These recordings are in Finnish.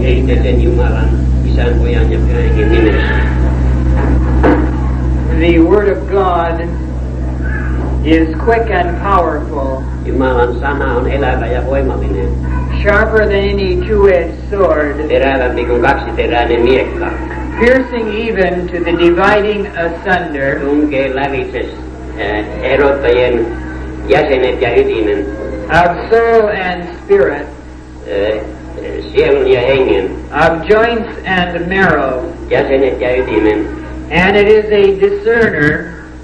Esitellen Jumalan, Isän, Pojan ja Pyhän Hengen nimessä. The Word of God is quick and powerful, Jumalan sana on elävä ja voimallinen, sharper than any two-edged sword, terävämpi kuin kaksiteräinen miekka, piercing even to the dividing asunder tunkee lävitse erottajien jäsenet ja ytimen, of soul and spirit, sielun ja hengen, of joints and marrow, jäsenet ja ytimen. and it is a discerner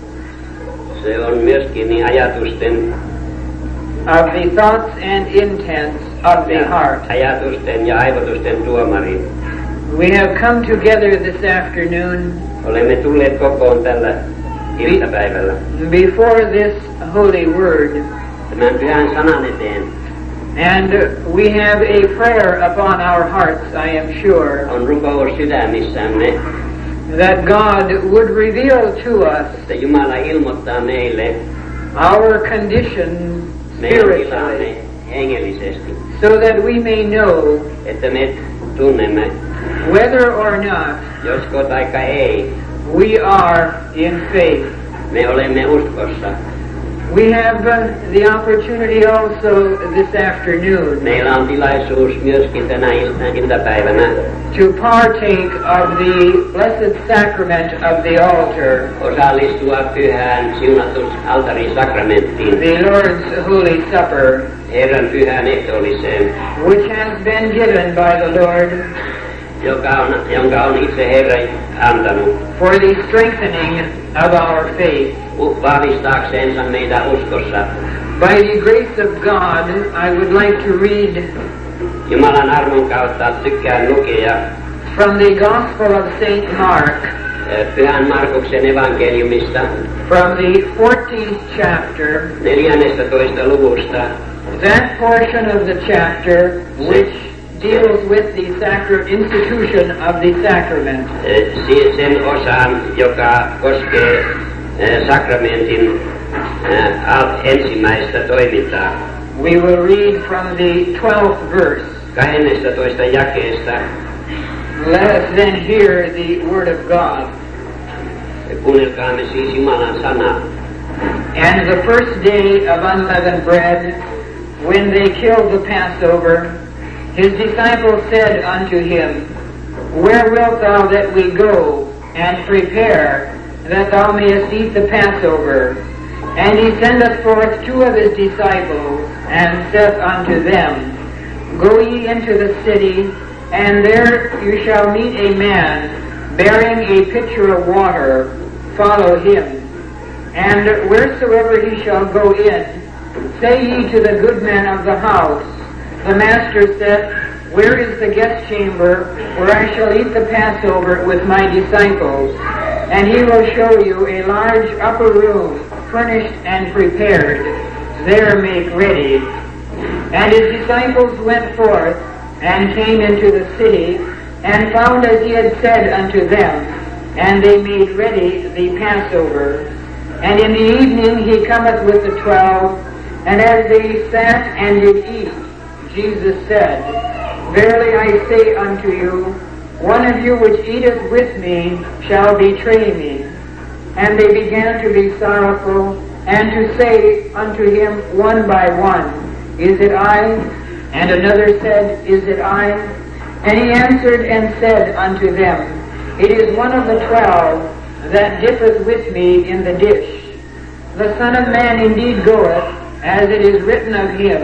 Se on myöskin niin ajatusten, of the thoughts and intents of the heart. ajatusten ja aivotusten tuomari. We have come together this afternoon Olemme tulleet kokoon tällä iltapäivällä before this holy word, tämän pyhän sanan eteen. and we have a prayer upon our hearts, I am sure, On rukous sydämissämme, that God would reveal to us että Jumala ilmoittaa meille our condition meidän tilanne spiritually, hengellisesti, so that we may know että me tunnemme, whether or not josko taikka ei, we are in faith. me olemme uskossa. We have the opportunity also this afternoon Meillä on tilaisuus myöskin tänä iltapäivänä to partake of the blessed sacrament of the altar, osallistua pyhään siunatun altarin sakramenttiin, the Lord's Holy Supper, Herran pyhään ehtoolliseen, which has been given by the Lord jonka on itse Herra antanut for the strengthening of our faith. vahvistaakseensa meitä uskossa. By the grace of God, I would like to read Jumalan armon kautta tykkään lukea from the Gospel of St. Mark, Pyhän Markuksen evankeliumista from the 14th chapter, 14. luvusta, that portion of the chapter which deals with the institution of the sacrament. sen osan, joka koskee sakramentin ensimmäistä toimintaa. We will read from the 12th verse. 12. jakeesta. Let us then hear the word of God. Kuunnelkaamme siis Jumalan sanaa. And the first day of unleavened bread, when they killed the Passover, his disciples said unto him, Where wilt thou that we go and prepare, that thou mayest eat the Passover? And he sendeth forth two of his disciples, and saith unto them, Go ye into the city, and there you shall meet a man bearing a pitcher of water. Follow him. And wheresoever he shall go in, say ye to the good man of the house, The master said, Where is the guest chamber where I shall eat the Passover with my disciples? And he will show you a large upper room, furnished and prepared. There make ready. And his disciples went forth, and came into the city, and found as he had said unto them, and they made ready the Passover. And in the evening he cometh with the 12, and as they sat and did eat, Jesus said, Verily I say unto you, one of you which eateth with me shall betray me. And they began to be sorrowful, and to say unto him one by one, Is it I? And another said, Is it I? And he answered and said unto them, It is one of the 12 that dippeth with me in the dish. The Son of Man indeed goeth, as it is written of him,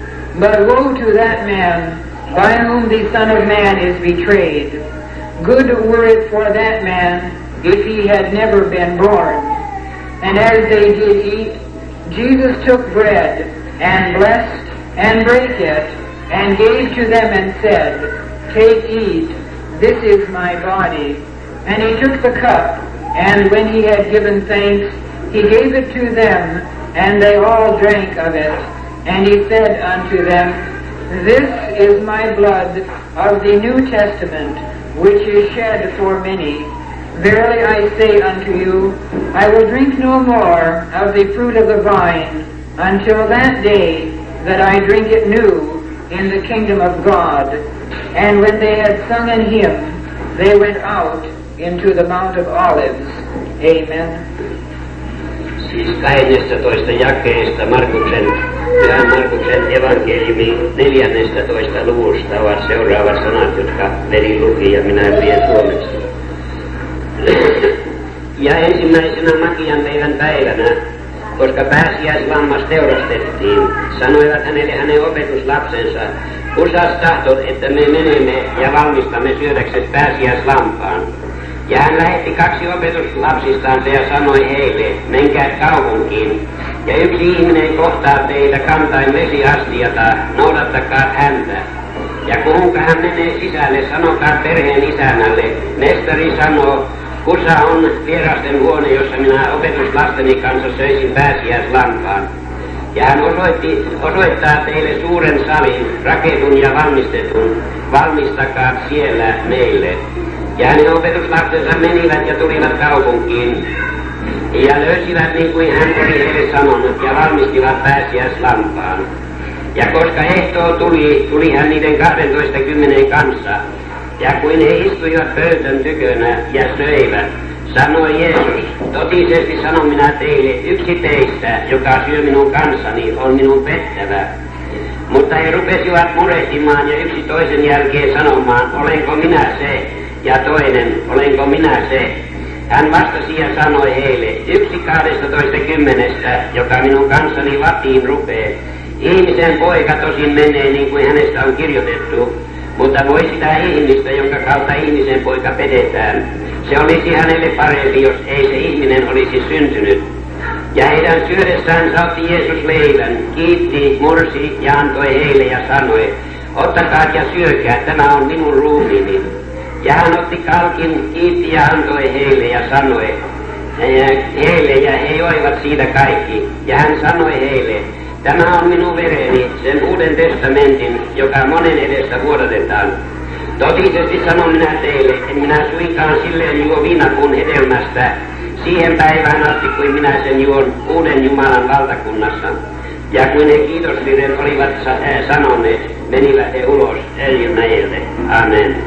but woe to that man by whom the Son of Man is betrayed. Good were it for that man if he had never been born. And as they did eat, Jesus took bread, and blessed, and brake it, and gave to them, and said, Take, eat, this is my body. And he took the cup, and when he had given thanks, he gave it to them, and they all drank of it. And he said unto them, This is my blood of the New Testament, which is shed for many. Verily I say unto you, I will drink no more of the fruit of the vine, until that day that I drink it new in the kingdom of God. And when they had sung an hymn, they went out into the Mount of Olives. Amen. Siis 12 jakeesta Pyhän Markuksen evankeliumin 14. luvusta ovat seuraavat sanat, jotka veli luki ja minä luen suomeksi. Ja ensimmäisenä Makian päivänä, koska pääsiäislammas teurastettiin, sanoivat hänelle hänen opetuslapsensa, usas tahtot, että me menemme ja valmistamme syödäksesi pääsiäislampaan. Ja hän lähetti 2 opetuslapsistansa ja sanoi heille, menkää kaupunkiin, ja yksi ihminen kohtaa teitä kantain vesiastiata, noudattakaa häntä. Ja kun hän menee sisälle, sanokaa perheen isännälle, mestari sanoo, kussa on vierasten huone, jossa minä opetuslasteni kanssa söisin pääsiäislampaan. Ja hän osoittaa teille suuren salin, raketun ja valmistetun, valmistakaa siellä meille. Ja hänen opetuslapsensa menivät ja tulivat kaupunkiin, ja löysivät niin kuin hän oli heille sanonut, ja valmistivat pääsiäislampaan. Ja koska ehtoo tuli hän niiden 12 kanssa, ja kun he istuivat pöytän tykönä ja söivät, sanoi Jeesus, totisesti sanon minä teille, yksi teistä, joka syö minun kanssani, on minun pettävä. Mutta he rupesivat murehtimaan ja yksi toisen jälkeen sanomaan, olenko minä se, ja toinen, olenko minä se. Hän vastasi ja sanoi heille, yksi 12, joka minun kanssani vatiin rupee. Ihmisen poika tosin menee niin kuin hänestä on kirjoitettu, mutta voi sitä ihmistä, jonka kautta ihmisen poika pedetään. Se olisi hänelle parempi, jos ei se ihminen olisi syntynyt. Ja heidän syödessään otti Jeesus leivän, kiitti, mursi ja antoi heille ja sanoi, ottakaa ja syökää, tämä on minun ruumiini. Ja hän otti kalkin, kiitti ja antoi heille ja sanoi heille, ja he joivat siitä kaikki. Ja hän sanoi heille, tämä on minun vereni, sen uuden testamentin, joka monen edestä vuodatetaan. Totisesti sanon minä teille, en minä suinkaan silleen juo viinapuun hedelmästä, siihen päivään asti, kuin minä sen juon uuden Jumalan valtakunnassa. Ja kun he kiitosvirren olivat sanoneet, menivät he ulos Elimäelle. Amen.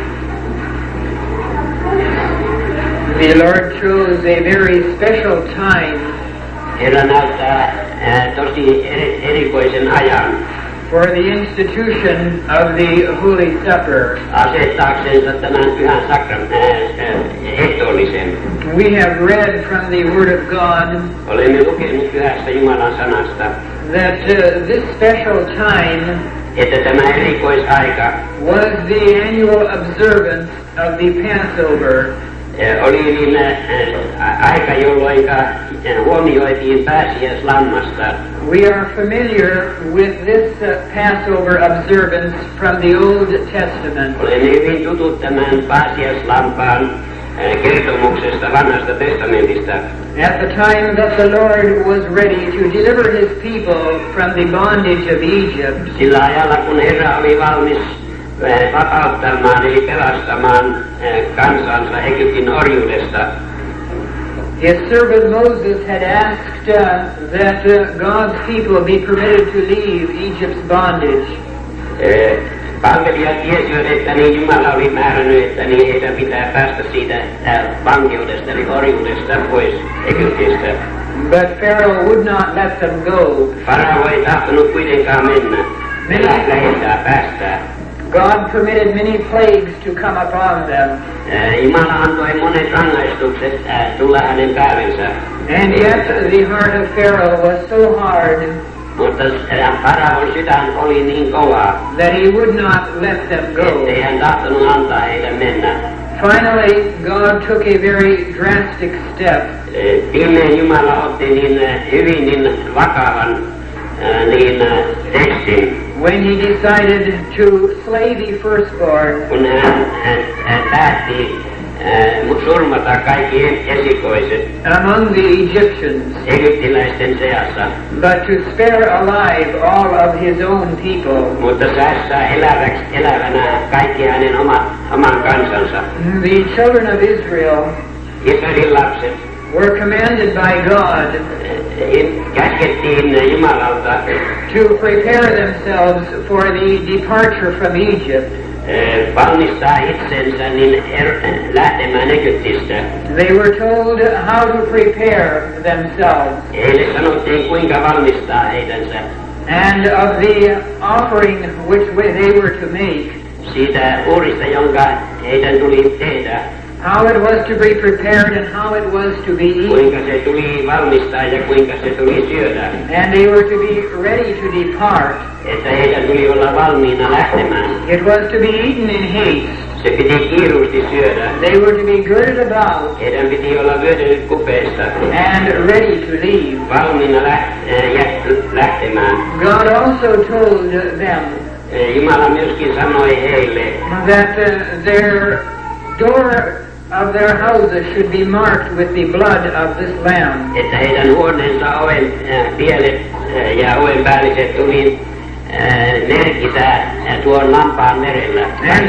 The Lord chose a very special time Herra näyttää tosi erikoisen ajan for the institution of the Holy Supper. Asettaakseensa tämän pyhän ehtoollisen. We have read from the Word of God Olemme lukeneet pyhästä Jumalan sanasta, that this special time että tämä erikoisaika was the annual observance of the Passover. Oli niin aika, jolloin huomioitiin pääsiäislammasta. We are familiar with this Passover observance from the Old Testament. Olemme hyvin tutut tämän pääsiäislampaan kertomuksesta vanhasta testamentista. At the time that the Lord was ready to deliver his people from the bondage of Egypt, Sillä ajalla, kun Herra oli valmis vapauttamaan eli pelastamaan kansansa Egyptin orjuudesta, his servant Moses had asked that God's people be permitted to leave Egypt's bondage. Palvelijat tiesivät, että niin Jumala oli määrännyt, että niin heidän pitää päästä siitä vankeudesta eli orjuudesta pois Egyptistä. But Pharaoh would not let them go. Farao ei tahtonut kuitenkaan mennä. Lähettää päästää. God permitted many plagues to come upon them. Jumala antoi monet rangaistukset tulla hänen päällensä. And yet the heart of Pharaoh was so hard Mutta Faraon sydän oli niin kova, that he would not let them go. ettei hän tahtonut antaa heidän mennä. Finally, God took a very drastic step. Viimein Jumala otti hyvin vakavan tekstin. When he decided to slay the firstborn, Kun hän päätti surmata kaikki esikoiset among the Egyptians, egyptiläisten seassa, but to spare alive all of his own people. mutta säästää elävänä kaikki hänen oman kansansa. The children of Israel Israelin lapset were commanded by God käskettiin Jumalalta to prepare themselves for the departure from Egypt. valmistaa itsensä niin lähtemään Egyptistä. They were told how to prepare themselves. Heille sanottiin kuinka valmistaa heitänsä. And of the offering which they were to make. Siitä uhrista, jonka heidän tuli tehdä. How it was to be prepared and how it was to be eaten. Kuinka se tuli valmistaa ja kuinka se tuli syödä. And they were to be ready to depart. Että heidän tuli olla valmiina lähtemään. It was to be eaten in haste. Se piti kiiruusti syödä. They were to be girded about. Heidän piti olla vyötynyt kupeesta. And ready to leave. Valmiina lähtemään. God also told them. Jumala myöskin sanoi heille. That their door of their houses should be marked with the blood of this lamb. Että heidän huoneensa oven pielet ja oven päälliset tuli merkitä tuon lampaan merellä.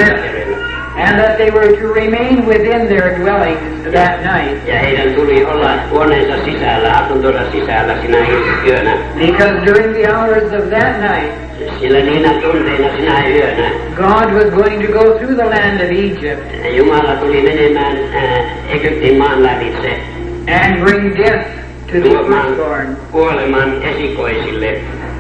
And that they were to remain within their dwellings that night. Ja heidän tuli olla huoneensa sisällä, asuntonsa sisällä sinä yönä. Because during the hours of that night, sillä niinä tunteina sinä yönä, God was going to go through the land of Egypt. Jumala tuli menemään Egyptin maan lävitse. And bring death to the firstborn. Kuoleman esikoisille.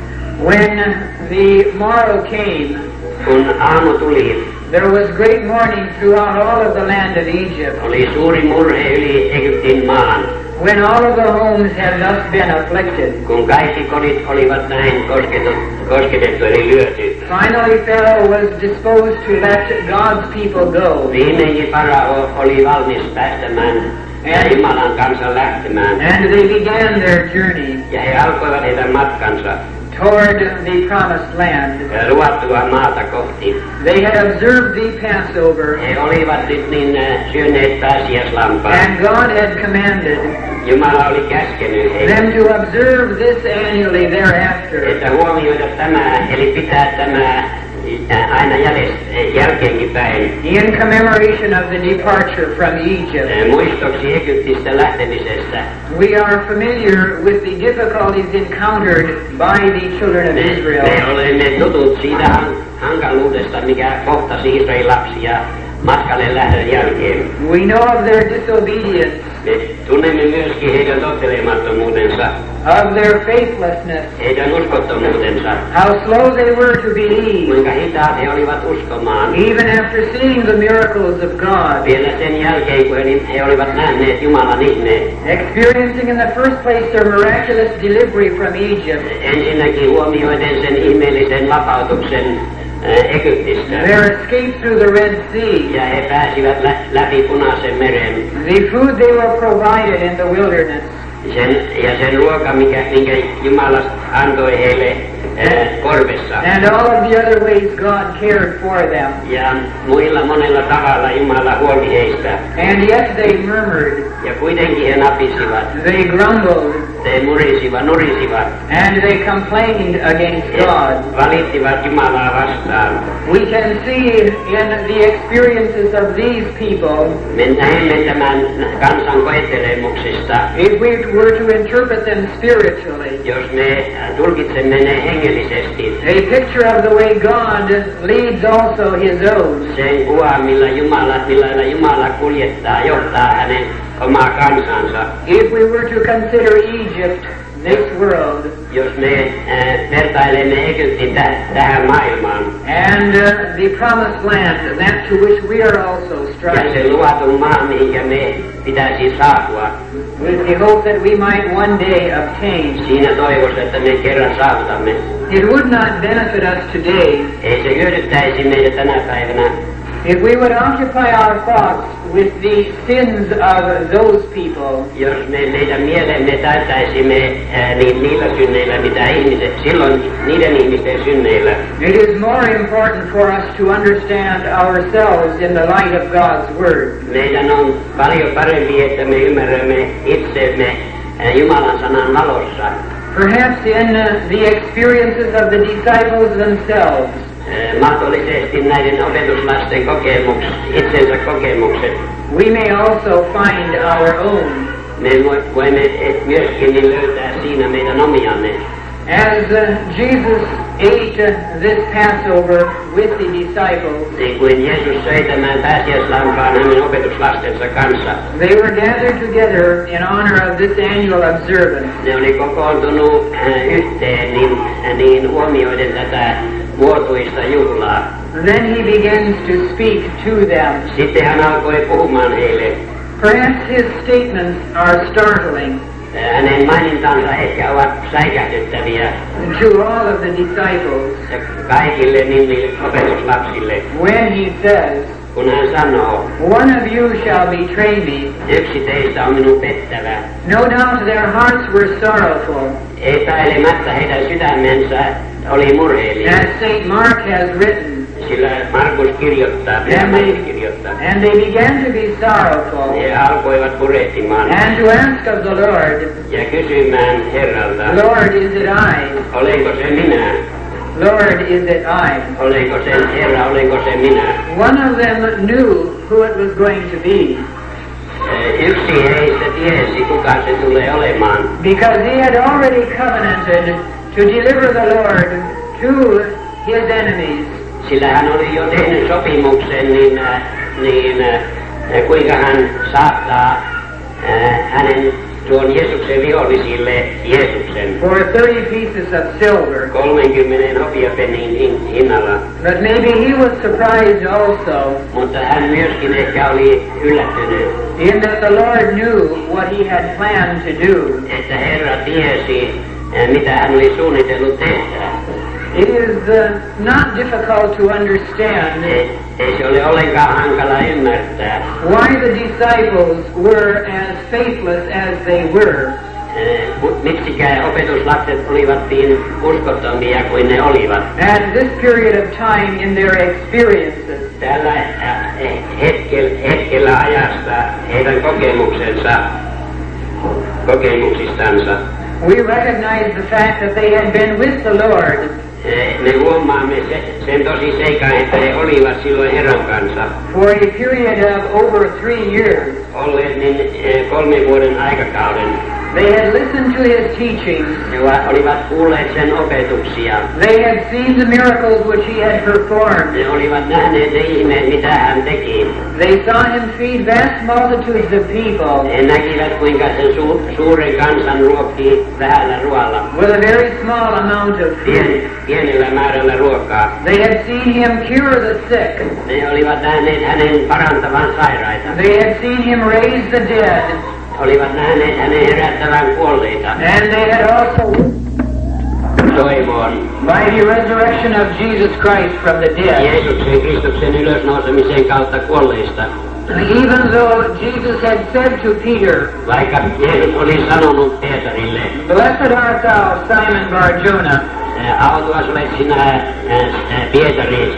When the morrow came, kun aamu tuli, there was great mourning throughout all of the land of Egypt. Oli suuri murhe yli Egyptin maan. When all of the homes had thus been afflicted. Kun kaikki kodit olivat näin kosketettu eli lyöty. Finally Pharaoh was disposed to let God's people go. Viimeinkin Farao oli valmis päästämään Jumalan kansan lähtemään. And they began their journey. Ja he alkoivat heidän matkansa. Toward the promised land. Luvattua maata kohti. They had observed the Passover. He olivat nyt niin syöneet pääsiäislampaa. And God had commanded. Jumala oli käskenyt heitä. Them to observe this annually thereafter. Että huomioida tämä, eli pitää tämä aina jälkeenkin päin. In commemoration of the departure from Egypt. Muistoksi Egyptistä lähtemisestä. We are familiar with the difficulties encountered by the children of Israel. Me olemme tutut siitä hankaluudesta, mikä kohtasi Israelin lapsia matkalle lähdön jälkeen. We know of their disobedience. Me tunnemme myöskin heidän tottelemattomuutensa. Of their faithlessness. Heidän uskottomuutensa. How slow they were to believe. Kuinka hitaat he olivat uskomaan. Even after seeing the miracles of God. Vielä sen jälkeen, kun he olivat nähneet Jumalan ihmeet. Experiencing in the first place their miraculous delivery from Egypt. Ensinnäkin huomioiden sen ihmeellisen vapautuksen Egyptistä. Their escape through the Red Sea. Ja he pääsivät läpi Punaisen meren. The food they were provided in the wilderness. Sen ruoka, minkä Jumala antoi heille korvessa. And all of the other ways God cared for them. Ja muilla monella tavalla Jumala huoli heistä. And yet they murmured. Ja kuitenkin he napisivat. They grumbled. He nurisivat. And they complained against God. Valittivat Jumalaa vastaan. We can see in the experiences of these people. Me näemme tämän kansan koettelemuksista. If we were to interpret them spiritually. Jos me tulkitsemme ne hengellisesti. A picture of the way God leads also His own. Sen kuva, millä Jumala kuljettaa, johtaa hänen omaa kansansa. If we were to consider Egypt, this world, jos me vertailemme Egyptin tähän maailmaan, and the promised land, that to which we are also striving, ja se luvatun maa, mihinkä me pitäisi saapua, with the hope that we might one day obtain, siinä toivossa, että me kerran saavutamme, it would not benefit us today, ei se hyödyttäisi meitä tänä päivänä, if we would occupy our thoughts with the sins of those people. Jos meidän mielemme täyttäisimme niillä synneillä, mitä ihmiset, silloin niiden ihmisten synneillä. It is more important for us to understand ourselves in the light of God's Word. Meidän on paljon parempi, että me ymmärrämme itsemme Jumalan sanan valossa. Perhaps in the experiences of the disciples themselves. Mahdollisesti näiden opetuslasten itsensä kokemukset. We may also find our own. Me voimme myöskin löytää siinä meidän omiamme. As Jesus ate this Passover with the disciples, niin kuin Jeesus söi tämän pääsiäislampaan hänen opetuslastensa kanssa, they were gathered together in honor of this annual observance. ne oli kokoontunut yhteen niin huomioiden tätä vuotuista juhlaa. Then he begins to speak to them. Sitten hän alkoi puhumaan heille. Perhaps his statements are startling Hänen mainintansa ehkä ovat säikähdyttäviä to all of the disciples kaikille niille opetuslapsille, when he says, kun hän sanoo, "One of you shall betray me." yksi teistä on minun pettävä. No doubt their hearts were sorrowful, Epäilemättä heidän sydämensä oli murheellinen, as St. Mark has written, sillä Markus kirjoittaa, Markus kirjoittaa. and they began to be sorrowful He alkoivat purehtimaan and to ask of the Lord, ja kysymään Herralta, "Lord, is it I? olenko se minä? Lord, is it I?" Olenko se Herra, olenko se minä? One of them knew who it was going to be, Yksi heistä tiesi, kuka se tulee olemaan, because he had already covenanted to deliver the Lord to his enemies. sillä hän oli jo tehnyt sopimuksen, kuinka hän saattaa hänen tuon Jeesuksen vihollisille Jeesuksen For 30 pieces of silver. 30 hopeapennin hinnalla. But maybe he was surprised also Mutta hän myöskin ehkä oli yllättynyt, in that the Lord knew what he had planned to do. että Herra tiesi, mitä hän oli suunnitellut tehdä. It is not difficult to understand Ei se ole ollenkaan hankala ymmärtää, why the disciples were as faithless as they were. miksikään opetuslapset olivat niin uskottomia kuin ne olivat. At this period of time in their experiences, Tällä hetkellä ajasta heidän kokemuksistansa we recognize the fact that they had been with the Lord me huomaamme sen tosi seikan, että he olivat silloin Herran kanssa for a period of over 3 years. olleet niin 3 vuoden aikakauden. They had listened to his teachings. He olivat kuulleet sen opetuksia. They had seen the miracles which he had performed. Ne olivat nähneet ne ihmeet, mitä hän teki. They saw him feed vast multitudes of people He näkivät, kuinka sen suuren kansan ruokki vähällä ruoalla, with a very small amount of food. pienellä määrällä ruokaa. They had seen him cure the sick. Ne olivat nähneet hänen parantavan sairaita. They had seen him raise the dead. Olivat nähneet hänen herättävän kuolleita. And they had also Toivoon by the resurrection of Jesus Christ from the dead. Jeesuksen Kristuksen ylösnousemisen kautta kuolleista. Even though Jesus had said to Peter, Vaikka Jeesus oli sanonut Peetarille, "Blessed art thou, Simon Bar-Jonah, autuas olet sinä, Pietari,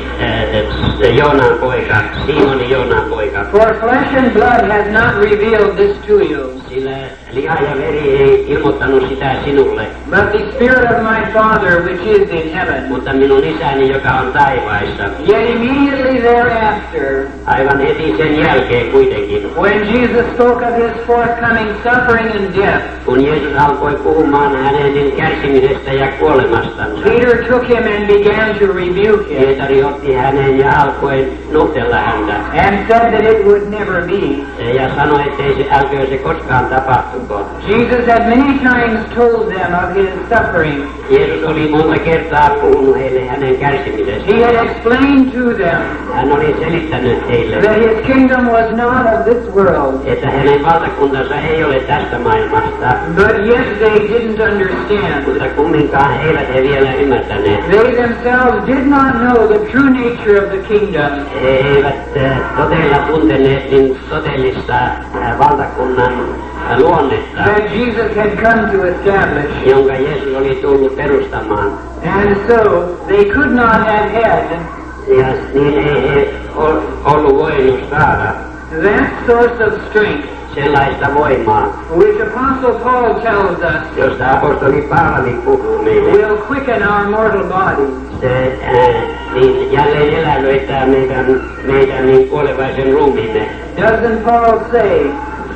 Joonan poika, Simoni Joonan poika. for flesh and blood has not revealed this to you, Sillä liha ja veri ei ilmoittanut sitä sinulle, but the Spirit of my Father which is in heaven." mutta minun isäni, joka on taivaissa. Yet immediately thereafter, Aivan heti sen jälkeen kuitenkin, when Jesus spoke of his forthcoming suffering and death, kun Jeesus alkoi puhumaan hänen kärsimisestä ja kuolemastansa, Peter took him and began to rebuke him Pietari otti hänen ja alkoi nuhtella häntä and said that it would never be. ja sanoi, ettei se älköön se koskaan tapahtuko. Jesus had many times told them of his suffering. Jeesus oli monta kertaa puhunut heille hänen kärsimisestään. He had explained to them Hän oli selittänyt heille, that his kingdom was not of this world, että hänen valtakuntansa ei ole tästä maailmasta, but yet they didn't understand. mutta kumminkaan eivät he vielä ymmärtäneet. They themselves did not know the true nature of the kingdom, He eivät todella tunteneet niin todellista valtakunnan luonnetta, that Jesus had come to establish. jonka Jeesus oli tullut perustamaan. And so they could not have had Ja niin ei he ollut voinut saada that source of strength sellaista voimaa, which Apostle Paul tells us josta apostoli Paavali puhuu meille. will quicken our mortal bodies. Se niin jälleen elävöittää meidän niin kuolevaisen ruumiimme. Doesn't Paul say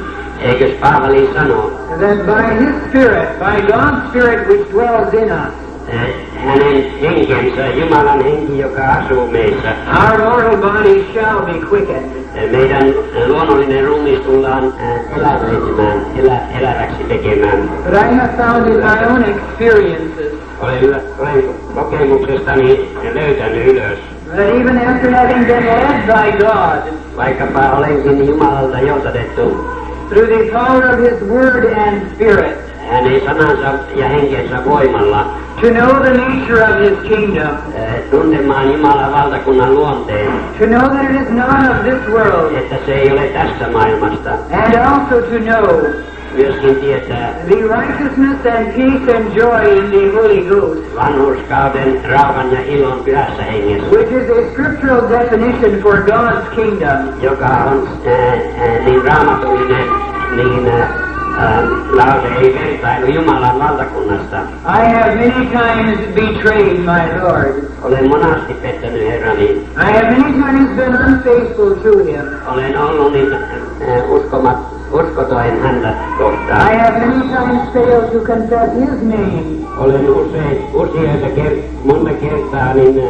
Eikös Paavali sano, that by his Spirit, by God's Spirit which dwells in us, hänen henkensä, Jumalan henki, joka asuu meissä. Our mortal bodies shall be quickened. Meidän luonnollinen ruumis tullaan eläväksi tekemään. But I have found in my own experiences Olen kokemuksestani löytänyt ylös. that even after having been led by God Vaikkapa olenkin Jumalalta johdatettu through the power of His Word and Spirit hänen sanansa ja henkensä voimalla to know the nature of His kingdom, tuntemaan Jumalan valtakunnan luonteen, to know that it is not of this world, että se ei ole tässä maailmasta. and also to know Myöskin tietää the righteousness and peace and joy in the Holy Ghost, vanhurskauden, rauhan ja ilon pyhässä hengessä, which is a scriptural definition for God's kingdom. joka on niin raamatullinen, niin lause ei vertailu Jumalan valtakunnasta. I have many times betrayed my Lord. Olen monasti pettänyt Herrani. I have many times been unfaithful to Him. Olen ollut niin uskotoin häntä kohtaan. I have many times failed to confess His name. Olen monta kertaa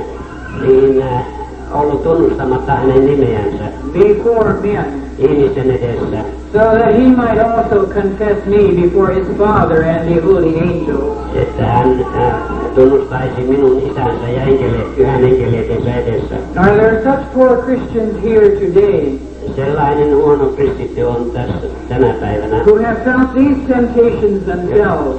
ollut tunnustamatta hänen nimeänsä Before men, ihmisen edessä, so that He might also confess me before His Father and the holy angels. että hän tunnustaisi minun isänsä ja pyhän enkelieitensä edessä. Are there such poor Christians here today Sellainen huono kristitty on tässä tänä päivänä, who have felt these temptations themselves?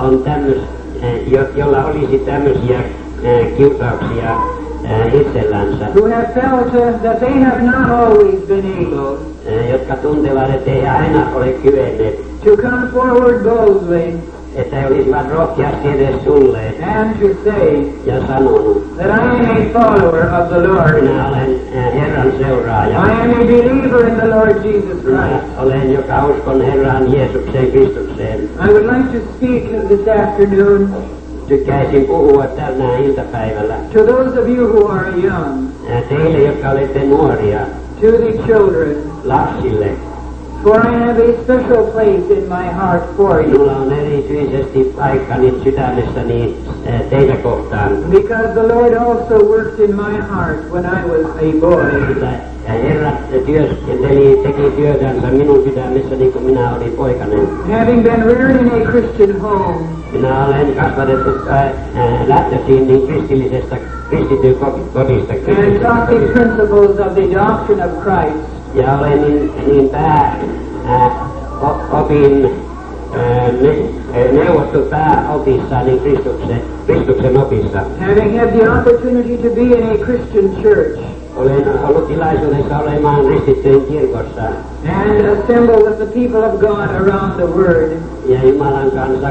jolla olisi tämmöisiä kiusauksia itsellänsä, Who have felt that they have not always been able jotka tuntevat, että ei aina ole kyenneet, to come forward boldly että he olisivat rohkeasti edes tulleet and to say ja sanonut, that I am a follower of the Lord. minä olen Herran seuraaja. I am a believer in the Lord Jesus Minä Christ. olen, joka uskon Herran Jeesukseen Kristukseen. I would like to speak this afternoon Tykkäisin puhua tänä iltapäivällä to those of you who are young, teille, jotka olette nuoria, to the children, lapsille. for I have a special place in my heart for you, Minulla on erityisesti paikkani sydämessäni teitä kohtaan. because the Lord also worked in my heart when I was a boy. Herra teki työtänsä minun sydämessäni, kun minä olin poikainen. Having been reared in a Christian home, Minä olen kasvatettu lähtöisin niin kristityn kodista. and taught the principles of the doctrine of Christ, Ja olen opin neuvottu pääopissa, niin Kristuksen opissa. having had the opportunity to be in a Christian church, Olen ollut tilaisuudessa olemaan kristittyjen kirkossa and assemble with the people of God around the Word. ja Jumalan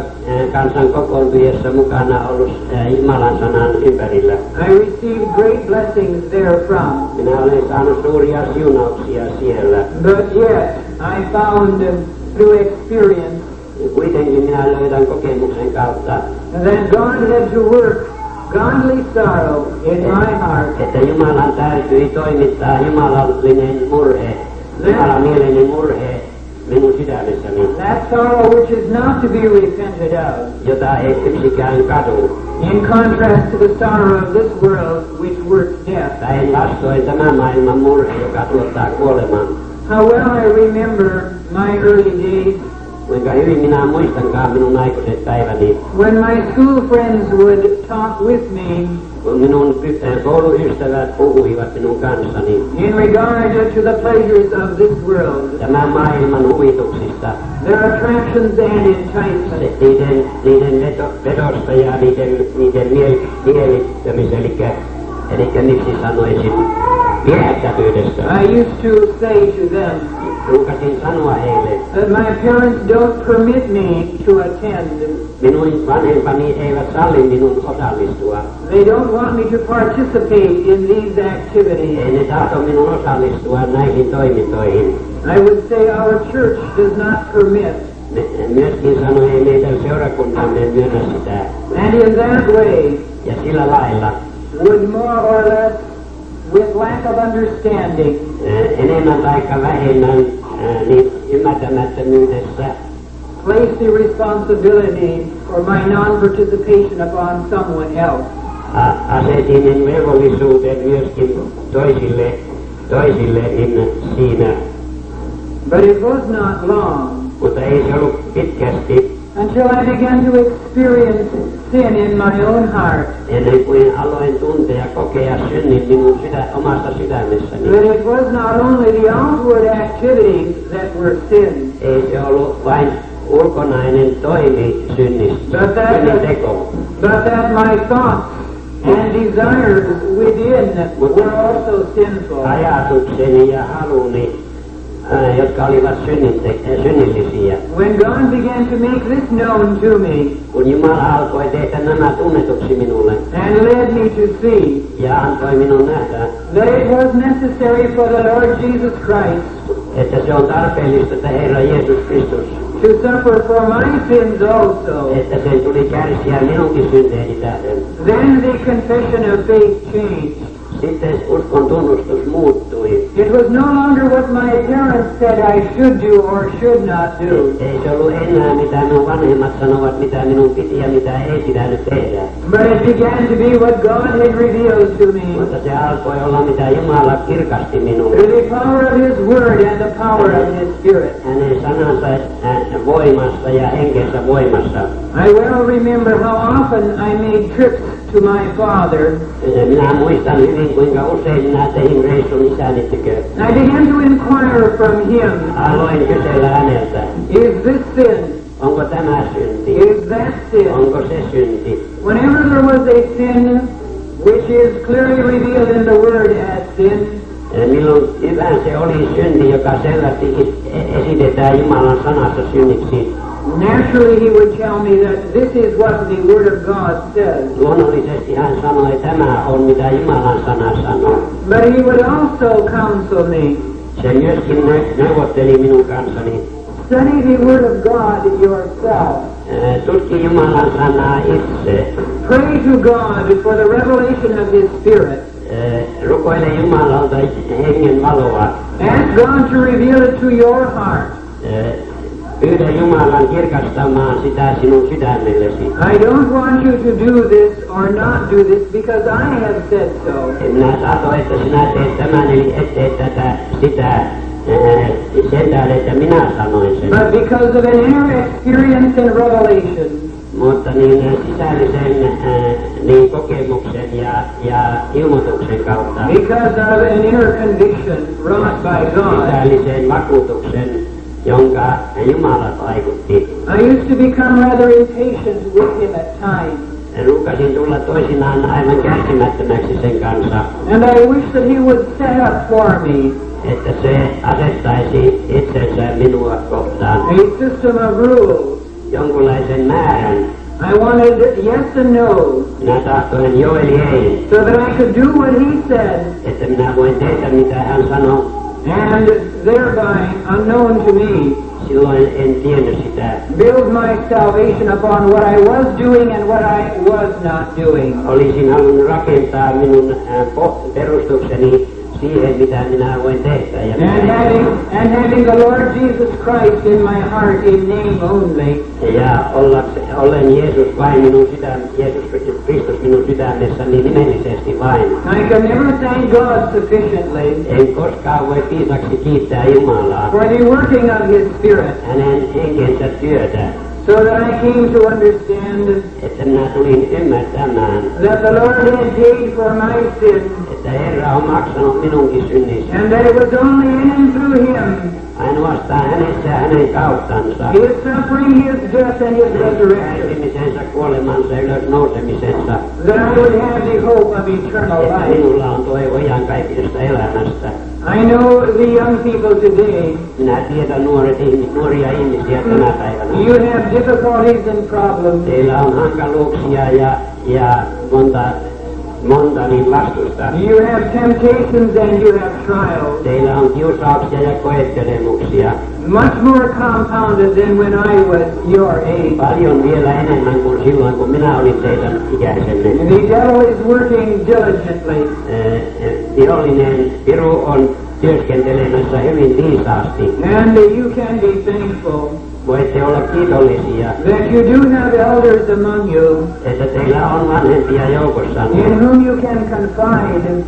kansan kokoontuessa mukana ollut Jumalan sanan ympärillä. I received great blessings therefrom, Minä olen saanut suuria siunauksia siellä. but yet I found through experience Kuitenkin minä löydän kokemuksen kautta, that God had to work godly sorrow in my heart, että Jumalan täytyi toimittaa jumalallinen murhe, jumalamielinen murhe minun sydämessäni, that sorrow which is not to be repented of, jota ei yksikään kadu. in contrast to the sorrow of this world which works death. Päinvastoin tämä maailman murhe, joka tuottaa kuoleman. How well I remember my early days Kuinka hyvin minä muistankaan minun aikuiset päiväni, when my school friends would talk with me kun minun kouluystävät puhuivat minun kanssani in regard to the pleasures of this world, tämän maailman huvituksista, their attractions and enticements. niiden vedosta ja niiden miellyttämistä, eli miksi sanoisin, viehättävyydestä. I used to say to them Ruukasin sanoa heille, that my parents don't permit me to attend. minun vanhempani eivät salli minun osallistua. They don't want me to participate in these activities. Ei ne tahto minun osallistua näihin toimintoihin. I would say our church does not permit. Myöskin sanoi, ei meidän seurakuntamme myönnä sitä. And in that way, Ja sillä lailla would more or less, with lack of understanding, enemmän tai vähemmän niin ymmärtämättömyydessä place the responsibility for my non-participation upon someone else. Asetin velvollisuuden myöskin toisille siinä. But it was not long Mutta ei se ollut pitkästi until I began to experience sin in my own heart. ennen kuin aloin tuntea ja kokea synnin minun omassa sydämessäni. But it was not only the outward activities that were sin, Ei se ollut vain ulkonainen toimi synnistä, synninteko. but that my thoughts and desires within were also sinful. Ajatukseni ja haluni, jotka olivat synnillisiä. When God began to make this known to me Kun Jumala alkoi tehdä nämä tunnetuksi minulle and led me to see ja antoi minun nähdä, that it was necessary for the Lord Jesus Christ että se on tarpeellista, että Herra Jeesus Kristus, to suffer for my sins also, että sen tuli kärsiä minunkin synteeni tähden. then the confession of faith changed. Sitten uskon tunnustus muuttui. It was no longer what my parents said I should do or should not do. Ei se ollut enää mitä minun vanhemmat sanovat, mitä minun piti ja mitä ei pitänyt tehdä. But it began to be what God had revealed to me Mutta se alkoi olla mitä Jumala kirkasti minulle. through the power of His Word and the power of His Spirit. Hänen sanansa voimassa ja henkensä voimassa. I well remember how often I made trips to my father. Minä muistan hyvin, kuinka usein minä tein reissun isäni tykö. I began to inquire from him, Aloin kysellä häneltä, is this sin? onko tämä synti? Is that sin? Onko se synti? Whenever there was a sin which is clearly revealed in the Word as sin, Milloin hyvä se oli synti, joka selvästi esitetään Jumalan sanassa synniksi. naturally he would tell me that this is what the Word of God says. Luonnollisesti hän sanoi, että tämä on mitä Jumalan sana sanoo. But he would also counsel me, Se myöskin neuvotteli minun kanssani. study the Word of God yourself. Tutki Jumalan sanaa itse. Pray to God for the revelation of His Spirit. Rukoile Jumalalta hengen valoa. Ask God to reveal it to your heart. Pyydä Jumalan kirkastamaan sitä sinun sydämellesi. I don't want you to do this or not do this because I have said so. Minä tahto, että sinä teet tämän, eli et tee sitä sen tähden, että minä sanoin sen. But because of an inner experience and revelation, Mutta niin sisällisen niin kokemuksen ja ilmoituksen kautta. because of an inner conviction wrought by God, Sisällisen vakuutuksen, jonka Jumala vaikutti. I used to become rather impatient with Him at times. Ruukasin tulla toisinaan aivan kärsimättömäksi sen kanssa, And I wish that He would set up for me että se asettaisi itsensä minua kohtaan a system of rules. jonkunlaisen määrän. I wanted yes and no, Minä tahtoin joo eli ei, so that I could do what He said, että minä voin tehdä mitä hän sanoi. and thereby, unknown to me, Silloin en tiennyt sitä. build my salvation upon what I was doing and what I was not doing. Olisin halunnut rakentaa minun perustukseni siihen, mitä minä voin tehdä. Ja And having the Lord Jesus Christ in my heart in name only, ollen Jeesus vain minun Jeesus Kristus minun sydämessäni nimellisesti vain. I can never thank God sufficiently En koskaan voi viisaksi kiittää Jumalaa for the working of His Spirit, hänen henkensä työtä, so that I came to understand että minä tulin ymmärtämään, that the Lord had paid for my sin, että Herra on maksanut minunkin synnistä. and that it was only in and through Him, Ainoastaan hänessä ja hänen kauttansa, His suffering, His death, and His resurrection, kärsimisensä, kuolemansa ja ylös nousemisensa, that I would have the hope of eternal että life. minulla on toivo iankaikkisesta elämästä. I know the young people today, Minä tiedän nuoria ihmisiä tänä päivänä. you have difficulties and problems. Teillä on hankaluuksia ja monta niin vastusta. You have temptations and you have trials, Teillä on kiusauksia ja koettelemuksia. much more compounded than when I was your age. Paljon vielä enemmän kuin silloin, kun minä olin teidän ikäisenne. The devil is working diligently, Piru on työskentelemässä hyvin viisaasti. and you can be thankful voitte olla kiitollisia, that you do have elders among you että teillä on vanhempia joukossanne, in whom you can confide,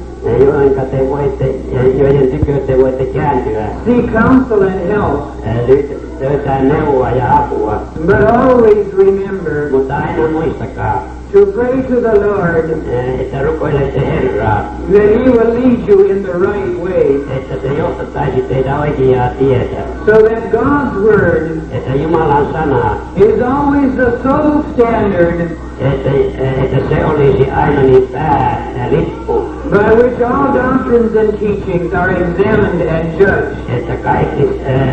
joiden tykö te voitte kääntyä, seek counsel and help. Löytää neuvoa ja apua, But always remember mutta aina muistakaa, to pray to the Lord että rukoilette Herraa, that He will lead you in the right way, että se johtaisi teitä oikeaa tietä, so that God's Word että Jumalan sana, is always the sole standard että se olisi aina niin päälippu, by which all doctrines and teachings are examined and judged. että kaikki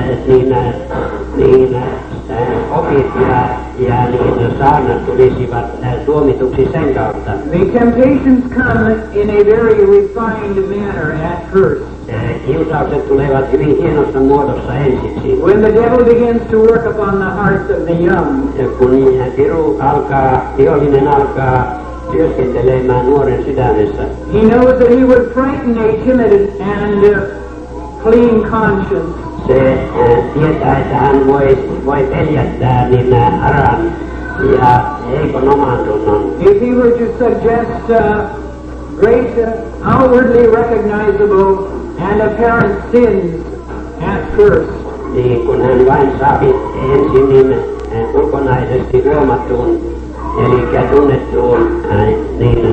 opit ja niin saarnat tulisivat tuomituksi sen kautta. The temptations come in a very refined manner at first. Kiusaukset tulevat hyvin hienossa muodossa ensiksi. When the devil begins to work upon the hearts of the young, Kun vihollinen alkaa työskentelemään nuoren sydämessä, he knows that he would frighten a timid and clean conscience. se tietää, että hän voi peljättää niin aran ja heikon omantunnon. If he were to suggest great, outwardly recognizable and apparent sins at first, Niin kun hän vain saapi ensin niin ulkonaisesti huomattuun, eli tunnettuun, niin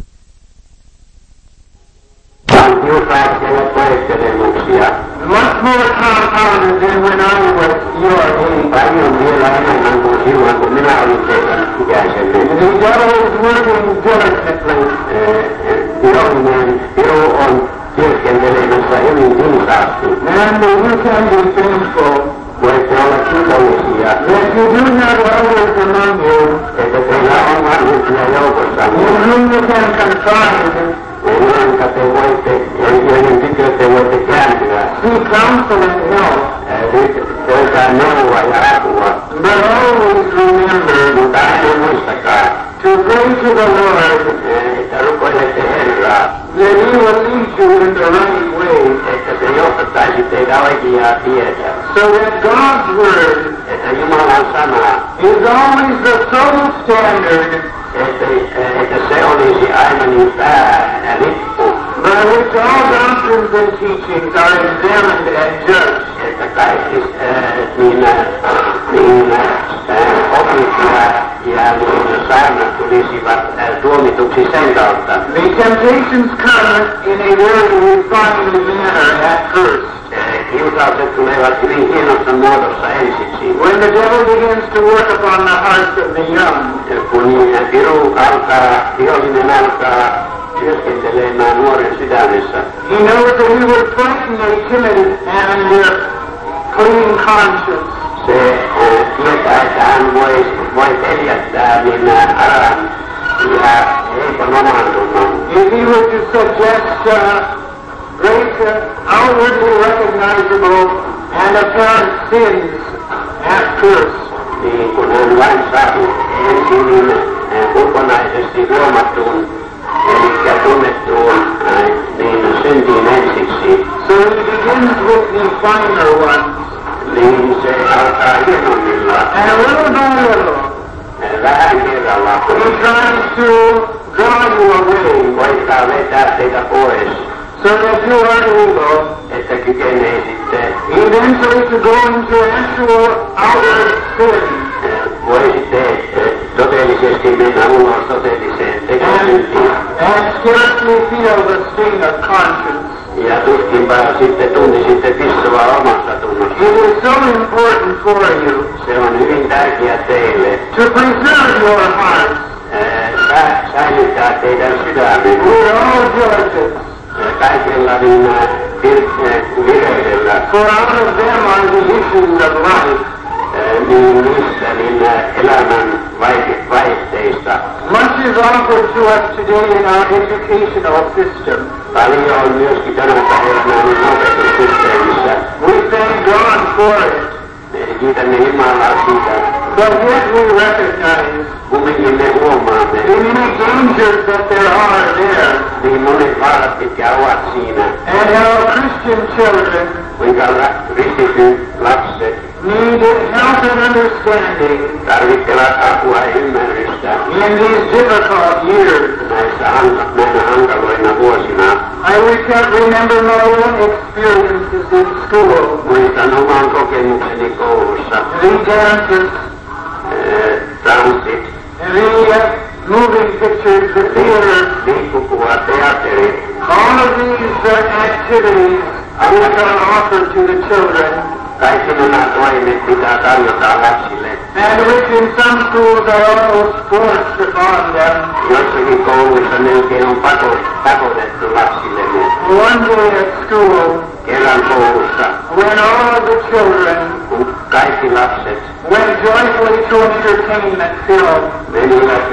kiusauksia ja toistelemuksia. much more compounded than when I was your age. Paljon vielä enemmän kuin silloin, kun minä olin teidän ikäisenne. The devil is working diligently. Vihollinen Piru on työskentelemässä hyvin viisaasti. And you can be thankful Voitte olla kiitollisia, that you do have elders among you että teillä on vanhempia joukossa, in whom you can confide, joiden tykö te voitte kääntyä, seek counsel and help. löytää neuvoa ja apua. But always remember Mutta aina muistakaa, to pray to the Lord että rukoilette Herraa, that He will lead you in the right way, että se johtaisi teitä oikeaa tietä, so that God's Word että Jumalan sana, is always the sole standard että se olisi aina niin päälippu, by which all doctrines and teachings are examined and judged. että kaikki opit ja saarnat tulisivat tuomituksi sen kautta. The temptations come in a very refined manner at first. Kiusaukset tulevat hyvin hienossa muodossa ensiksi. When the devil begins to work upon the hearts of the young, Kun vihollinen alkaa työskentelemään nuoren sydämessä, he knows that he would frighten a timid and clean conscience. se tietää, että hän voi peljättää niin aran ja heikon omantunnon. If he were to suggest great, outwardly recognizable and apparent sins at first, Niin kun hän vain saapi ensin niin ulkonaisesti huomattuun, eli tunnettuun niin syntiin ensiksi, so he begins with the finer ones, niin se alkaa hienommilla, and little by little, vähän kerralla, he tries to draw you away, koittaa vetää teitä pois, so that you are able että kykenee sitten, eventually to go into actual outward sin, voisitte todellisesti mennä ulos todelliseen tekosyntiin. and scarcely feel the sting of conscience. Ja tuskinpa sitten tunnisitte pissoa omasta tunnosta. It is so important for you Se on hyvin tärkeää teille. to preserve your heart Säilyttää teidän sydämen with all diligence, kaikella niin vireydellä, for out of them are the issues of life. niin niissä niin elämän vaihteista. Much is offered to us today in our educational system. Paljon on myöskin tänä päivänä niin opetussysteemissä. We thank God for it, Me kiitämme Jumalaa siitä. but yet we recognize Kumminkin me huomaamme, the many dangers that there are there, niin monet vaarat, mitkä ovat siinä. and how Christian children Kuinka kristityt lapset needed help and understanding tarvitsevat apua ja ymmärrystä in these difficult years. näinä hankaloina vuosina. I can't remember my own experiences in school. Muistan oman kokemukseni koulussa. The dances, Tanssit, the moving pictures, the theater, liikkuva teatteri, all of these activities which are offered to the children, kaikki nämä toimet pitää tarjota lapsille. and which in some schools are almost forced upon them. Joissakin kouluissa melkein on pakotettu lapsille ne. One day at school, Kerran koulussa, when all of the children kun kaikki lapset went joyfully to entertainment film, menivät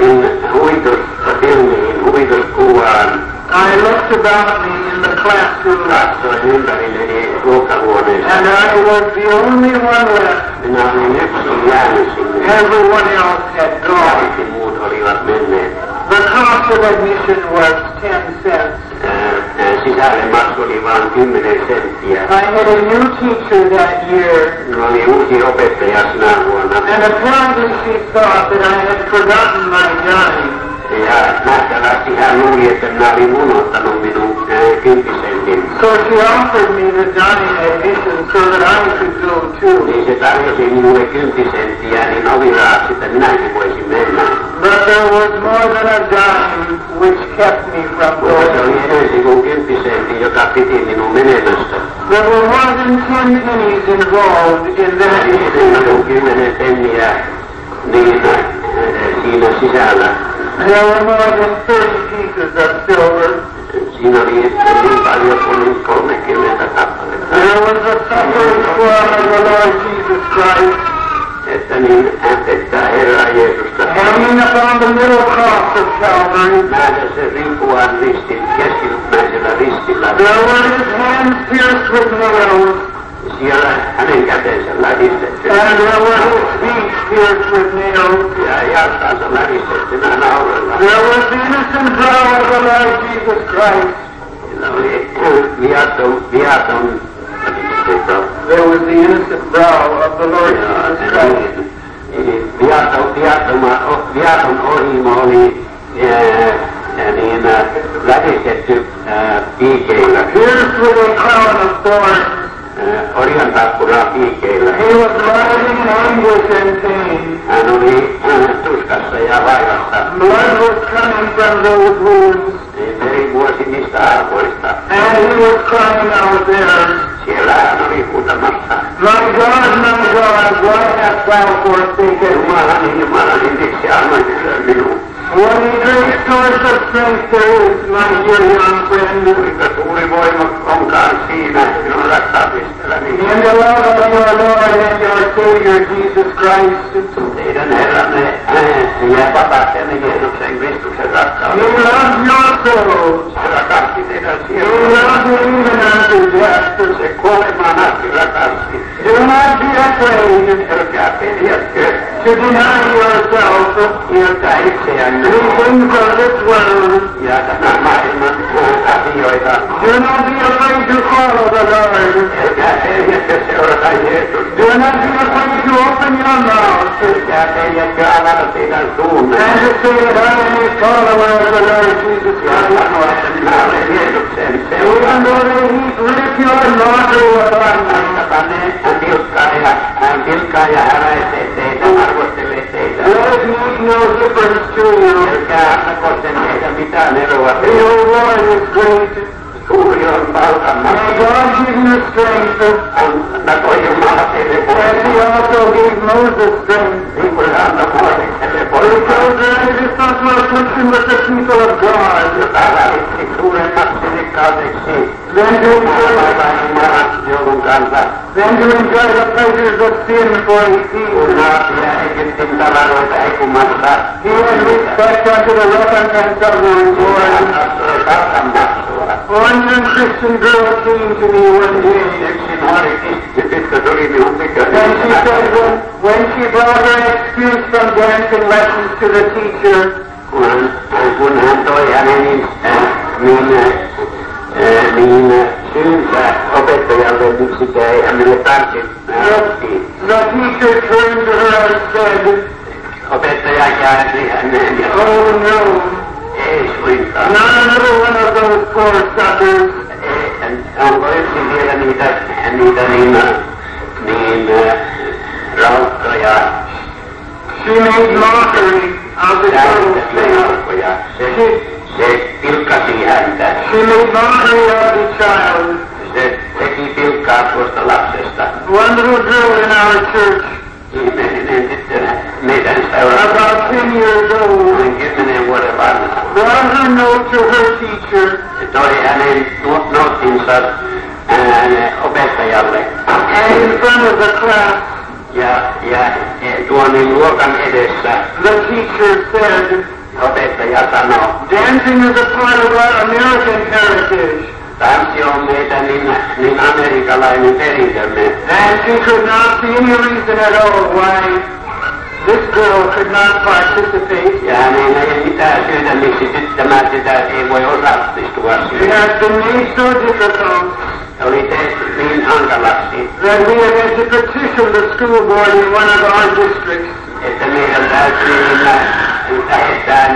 filmiin, huvituskuvaan, I looked about me in the classroom, katsoin ympärilleni luokkahuoneessa. and I was the only one left. Minä olin yksin jäänyt sinne. Everyone else had gone. Kaikki muut olivat menneet. The cost of admission was 10 cents. Sisälle maksu oli vain 10 senttiä. I had a new teacher that year, Minulla oli uusi opettaja sinä vuonna. and apparently she thought that I had forgotten my Johnny. Ja nähtävästi hän luuli, että minä olin unohtanut minun 10 sentin. So she offered me the Johnny admission so that I could go too. Niin se tarjosi minulle 10 senttiä, niin oviraat, että minäkin voisin mennä. But there was more than a dime which kept me from Mutta se oli going. ensin kuin 10 sentin, joka piti minun menemästä. There were more than 10 pennies involved in that Enemmän decision. kuin 10 penniä niin, siinä sisällä. There were more than 30 pieces of silver. Siinä oli niin paljon kuin 30 kappaletta. There was a suffering form of the Lord Jesus Christ, Että niin hän pettää Herraa Jeesusta. hanging upon the middle cross of Calvary. Nähdä se riippuvan ristin, keskimmäisellä ristillä. There were his hands pierced with nails, Siellä hänen kätensä läristetty. and there were his feet pierced with nails. Ja jalkansa läristettynä nauroilla. There was the innocent brow of the Lord Jesus Christ. Sillä oli viaton, There was the innocent brow of the Lord Jesus Christ. viaton ohimo oli niin läristetty piikeillä. Pierced with a crown of thorns. Orjan tappuraa piikeillä. He was writhing in anguish and pain. Hän oli tuskassa ja vaivassa. Blood was coming from those wounds, Veri vuosi niistä arvoista. and he was crying out there, Siellä hän oli huutamassa. my God, why hast thou forsaken me? Jumalani, miksi annoit minun? What a great source of strength there is, my dear young friend, Kuinka suuri voima onkaan siinä minun rakkaudestellani. in the love of your Lord and your Savior Jesus Christ. Teidän Herranne ja vapahtajanne Jeesuksen Kristuksen He rakkaudesta. loves your soul. Se rakasti teidän He sielua. loves you even unto death. Se kuolemaan asti rakasti. Do not be afraid Älkää peljätkö. to deny yourself Kieltää itseänne. the things of this world. Ja tämän maailman asioita. Do not be afraid to follow the Lord. Älkää peljätkö seurata Jeesusta. Do not be afraid to open your mouth Älkää peljätkö avata teidän suunne. and to say that I am a follower of the Lord Jesus Ja Christ. sanoa, että minä olen Jeesuksen Even seuraaja. though they heap ridicule and mockery upon me, Vaikkapa ne pilkkaa ja häväisee teitä, arvostelee teitä. let it make no difference to you. Älkää annako sen tehdä mitään eroa. The reward is great. Suuri on palkanna. May God give you strength, Annako Jumala teille as voimaa. He also gave Moses strength. Niin kuin hän antoi Moosekselle voimaa. Because there is a special affliction with the people of God. Joka välitti suuremmaksi rikkaudeksi. Then to enjoy, Maailman Jumalan joulun kanssa. then to enjoy the pleasures of sin for a Kun season. naapia Egyptin tavaroita eikumassa. He has respect unto the recompense of the reward. Hän katsoi palkanmaksua. One young Christian girl came to me one day, Yksi nuori tyttö tuli minun tyköni. and she said when she brought her excuse from dancing lessons to the teacher, Kun hän toi hänen syynsä opettajalle, miksi sitä ei hänelle tarvittiin. The teacher turned to her and said, Opettaja käänsi hänen ja "Oh no, ei suinkaan. not another one of those poor suckers. Onko yksi vielä niitä rauttoja? She made mockery of the child's faith. Se pilkkasi häntä. She made mockery of the child. Se teki pilkkaa tuosta lapsesta. One little girl in our church, Ihmeellinen tyttö meidän seurassa. about 10 years old, Noin 10 vuoden vanha. brought her note to her teacher, Se toi hänen noottinsa opettajalle. and in front of the class, Ja tuon luokan edessä the teacher said, opettaja sanoi, "Dancing is a part of our American heritage." tanssi on meitä niin amerikkalainen perintömme. And she could not see any reason at all why this girl could not participate. Ja hänellä ei mitään syytä, miksi tyttä ei voi osallistua It siihen. has been made so difficult Oli tehty niin hankalaksi, that we have had to petition the school board in one of our districts että meidän täytyy lähettää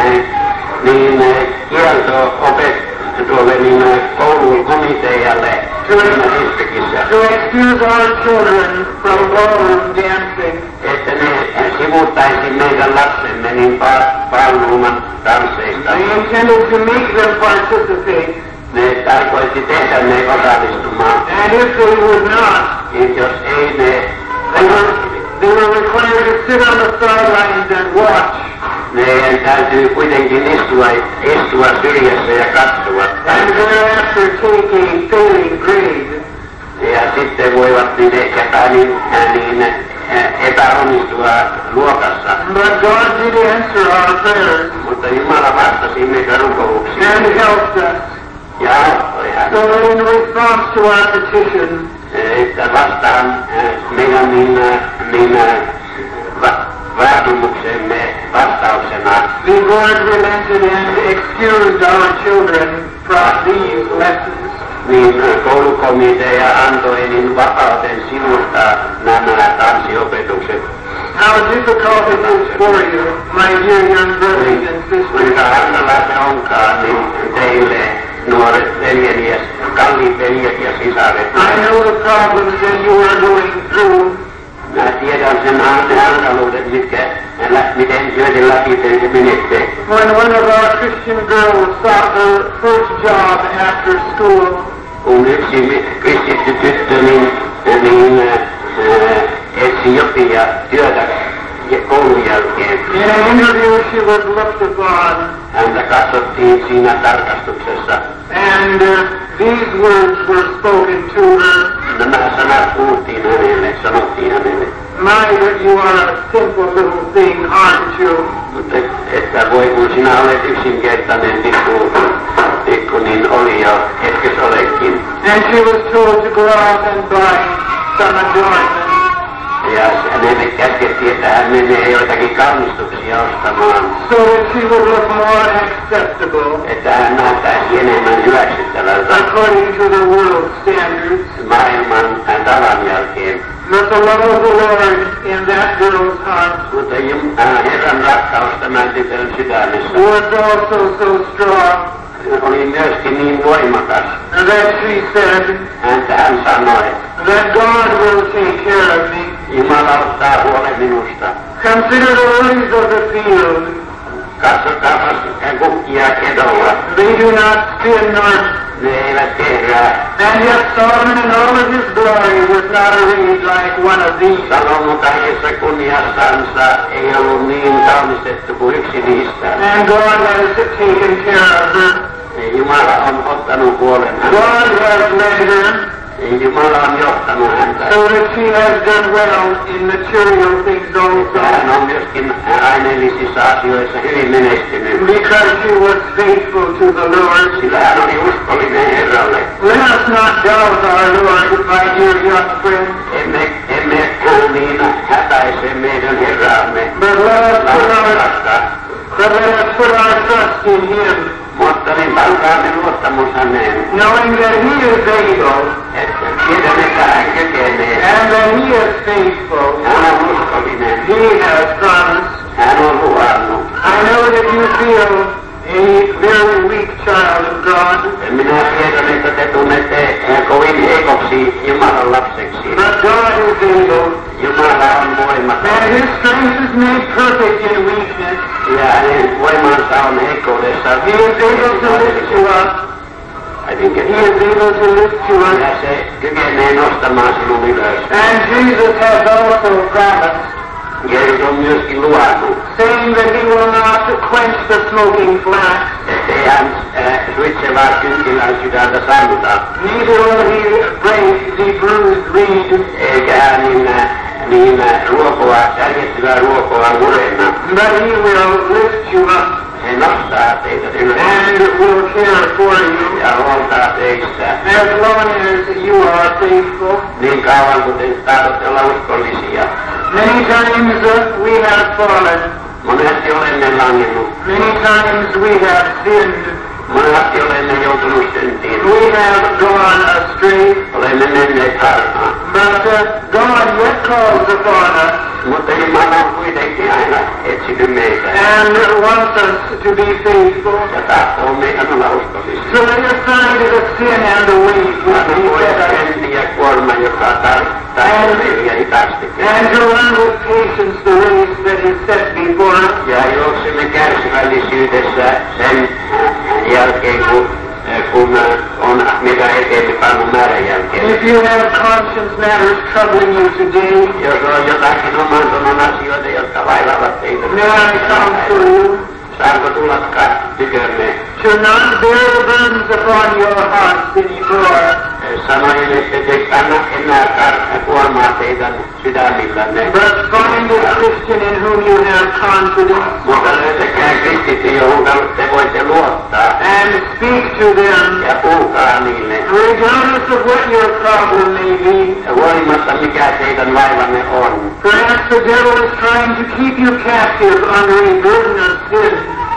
kielto tuolle koulukomitealle siinä distriktissä, to excuse our children from ballroom dancing. että ne sivuuttaisi meidän lapsemme niin ballrooman tansseista. They intended to make them participate, Ne tarkoitti tehdä ne osallistumaan. and if they would not, Jos ei ne they were required to sit on the sidelines and watch. meidän täytyy kuitenkin istua syrjässä ja katsoa. And thereafter take a failing grade. Ja sitten voivat niin ehkäpä epäonnistua luokassa. But God did answer our prayers Mutta Jumala vastasi meidän rukouksiin and helped us. ja auttoi hän. So in response to our petition, Että vastaan meidän vaatimuksemme vastauksena the Lord relented and excused our children from these lessons. niin koulukomitea antoi niin vapauden sivuttaa nämä tanssiopetukset. How difficult it is for you, my dear young brothers and sisters, Kuinka hankalaa se onkaan niin teille nuoret veljelijät, kalliit veljet ja sisaret. I know the problems that you are going through. Mä tiedän sen hankaluudet, miten syöden läpi te menette. When one of our Christian girls sought her first job after school, Kun yksi kristitty tyttö etsi jokin työtä koulun jälkeen. in an interview she was looked upon, Häntä katsottiin siinä tarkastuksessa. and these words were spoken to her. Nämä sanat puhuttiin hänelle, sanottiin hänelle. My, but you are a simple little thing, aren't you? Mutta että voi kun sinä olet yksinkertainen pikku niin oli jo, etkö olekin. And she was told to go out and buy some adornment. Ja hänelle käskettiin, että hän menee joitakin kaunistuksia ostamaan, so that she would look more acceptable että hän näyttäisi enemmän hyväksyttävältä according to the world standards. maailman tavan jälkeen. But the love of the Lord in that girl's heart Mutta Herran rakkaus tämän tytön sydämessä was also so strong oli myöskin niin voimakas. that she said Hän sanoi, that God will take care of me. Jumala ottaa huolen minusta. Consider the lilies of the field. Katsokaa kukkia kedolla. They do not spin nor... Ne eivät kehrää. And yet Solomon in all of his glory was not arrayed like one of these. Salomon kaikessa kunniassansa ei ollut niin kaunistettu kuin yksi niistä. And God has taken care of her. Jumala on ottanut huolen häntä. God has led her Jumala on johtanut häntä. so that she has done well in material things also. Hän on myöskin aineellisissa asioissa hyvin menestynyt. Because she was faithful to the Lord. Sillä hän oli uskollinen Herralle. Let us not doubt our Lord, my dear young friend, Emme niin häpäise meidän Herraamme. but let us put our trust in Him. Mutta niin palkaamme luottamus häneen. knowing that He is able Että tiedämme, että hän kykenee. and that He is faithful. Hän on uskollinen. He has promised. Hän on luvannut. I know that you feel a very weak child of God, Minä tiedän, että te tunnette kovin heikoksi Jumalan lapseksi. but God is able. Jumala on voimaton. And His strength is made perfect in weakness. Ja hänen voimansa on heikkoudessa. He is able to lift you up. He is able to lift you Ja up. se kykenee nostamaan sinun ylös. And Jesus has also promised, Jeesus on myöskin luvannut, saying that He will not quench the smoking flax, ettei hän suitsevaa kynttilän sydäntä sammuta. neither will He break the bruised reed, Eikä hän niin ruokoa, särjettyä ruokoa murenna. but He will lift you up Se nostaa teitä ylös and will care for you ja huoltaa teistä. as long as you are faithful. Niin kauan kuin te tahdotte olla uskollisia. Many times we have fallen. Monesti olemme langennut. Many times we have sinned. Monesti olemme joutunut syntiin. We have gone astray. Olemme menneet harhaan. But God yet calls upon us Mutta Jumala on kuitenkin aina etsinyt meitä. and wants us to be faithful. Ja tahtoo meidän olla uskollisia. So lay aside the sin and the weight which Hän voi beset us, kentti ja kuorma, joka tahtoo meitä hitaasti. and to run with patience the race that is set before us. Ja juoksemme kärsivällisyydessä sen jälkeen, kun on mitä eteen pannut määrän jälkeen. If you have conscience matters troubling you today, Jos on jotakin oman tunnon asioita, jotka vaivaavat teitä, may I counsel you saanko tulla tykömme? to not bear the burdens upon your hearts anymore, Sanoin, että te kanna enää kuormaa teidän sydämillänne. but find a Christian in whom you have confidence Mutta löytäkää kristitty, johon te voitte luottaa. and speak to them, Ja puhukaa niille. regardless of what your problem may be. Ja huolimatta mikä teidän vaivanne on. Perhaps the devil is trying to keep you captive under a burden of sin.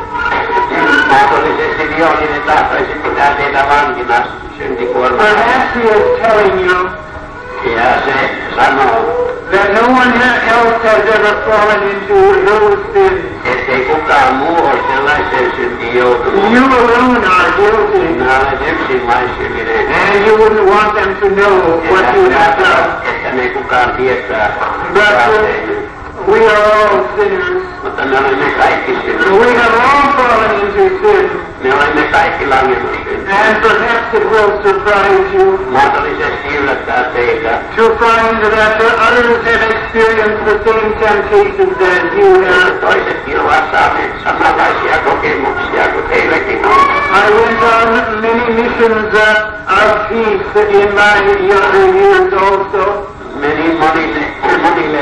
Mahdollisesti vihollinen tahtoisi pitää teitä vankina syntikuormasta. Perhaps he is telling you Ja se sanoo, that no one else has ever fallen into those sins. ettei kukaan muu ole sellaiseen syntiin joutunut. You alone are guilty, Minä olen yksin vain syyllinen. and you wouldn't want them to know what you have done. Että ne kukaan tietää, But mitä on tehnyt. we are all sinners. Mutta me olemme kaikki We synnyt. have all fallen into sin, Me olemme kaikki langennut syntiin. and perhaps it will surprise you Mahdollisesti yllättää teitä. to find that others have experienced the same temptations as you have. Toisetkin ovat saaneet samanlaisia kokemuksia kuin teilläkin on. I went on many missions of peace in my younger years also. Menin monille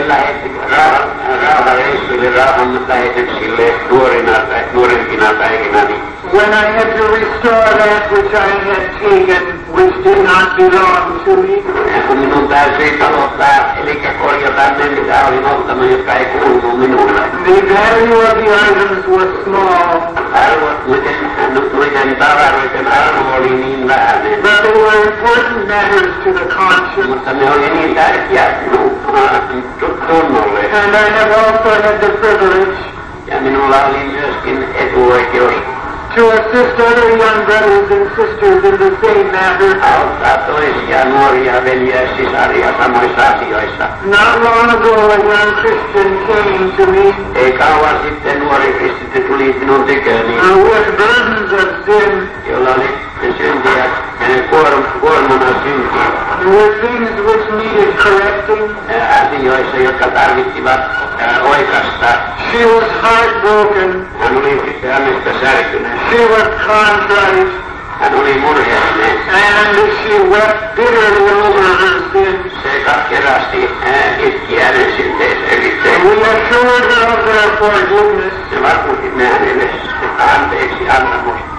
rauhareissuille, rauhan lähetyksille nuorempina päivinäni. When I had to restore that which I had taken, which did not belong to me. Ja kun minun täytyi talouttaa, eli korjata ne, mitä olin ottanut, jotka ei kuulunut minulle. The value of the items was small, Arvot, noiden tavaroiden arvo oli niin vähäinen. but they were important matters to the conscience. Mutta ne oli niin tärkeä tunnolle. And I have also had the privilege Ja minulla oli myöskin etuoikeus to assist other young brothers and sisters in the same matter. auttaa toisia nuoria veljiä ja sisaria samoissa asioissa. Not long ago, a young Christian came to me Ei kauan sitten nuori kristitty tuli minun tyköni, with burdens of sin, jolla oli syntiä, kuormana syntiä. with things which needed correcting. Asioissa, jotka tarvittivat oikasta. She was heartbroken. Hän oli hänestä särkynyt. She was contrite. Hän oli murheellinen. And she wept bitterly over her sin. Se katkerasti itki hänen synteensä ylitse. We assured her of their forgiveness. Se vakuutimme hänelle anteeksi antamusta.